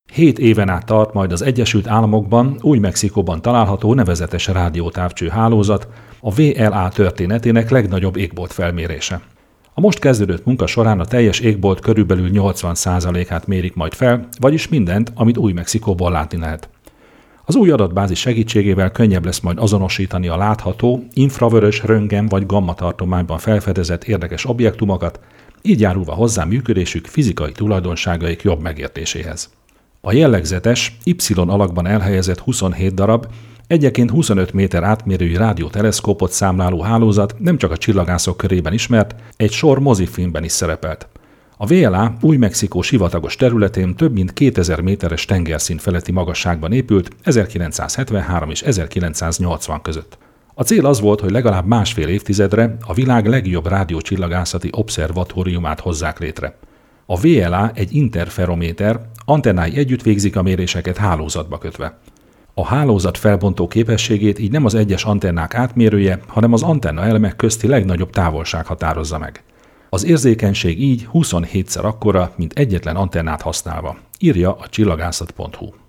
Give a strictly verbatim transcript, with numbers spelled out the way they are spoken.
Hét éven át tart majd az Egyesült Államokban, Új-Mexikóban található nevezetes rádiótávcső hálózat, a vé el á történetének legnagyobb égbolt felmérése. A most kezdődött munka során a teljes égbolt körülbelül nyolcvan százalékát mérik majd fel, vagyis mindent, amit Új-Mexikóból látni lehet. Az új adatbázis segítségével könnyebb lesz majd azonosítani a látható, infravörös, röntgen vagy gamma tartományban felfedezett érdekes objektumokat, így járulva hozzá működésük fizikai tulajdonságaik jobb megértéséhez. A jellegzetes, Y alakban elhelyezett huszonhét darab, egyenként huszonöt méter átmérőjű rádióteleszkópot számláló hálózat nem csak a csillagászok körében ismert, egy sor mozifilmben is szerepelt. A vé el á Új-Mexikó sivatagos területén több mint kétezer méteres tengerszint feletti magasságban épült ezerkilencszázhetvenhárom és ezerkilencszáznyolcvan között. A cél az volt, hogy legalább másfél évtizedre a világ legjobb rádiócsillagászati obszervatóriumát hozzák létre. A vé el á egy interferométer, antennái együtt végzik a méréseket hálózatba kötve. A hálózat felbontó képességét így nem az egyes antennák átmérője, hanem az antenna elemek közti legnagyobb távolság határozza meg. Az érzékenység így huszonhétszer akkora, mint egyetlen antennát használva, írja a csillagászat pont hu.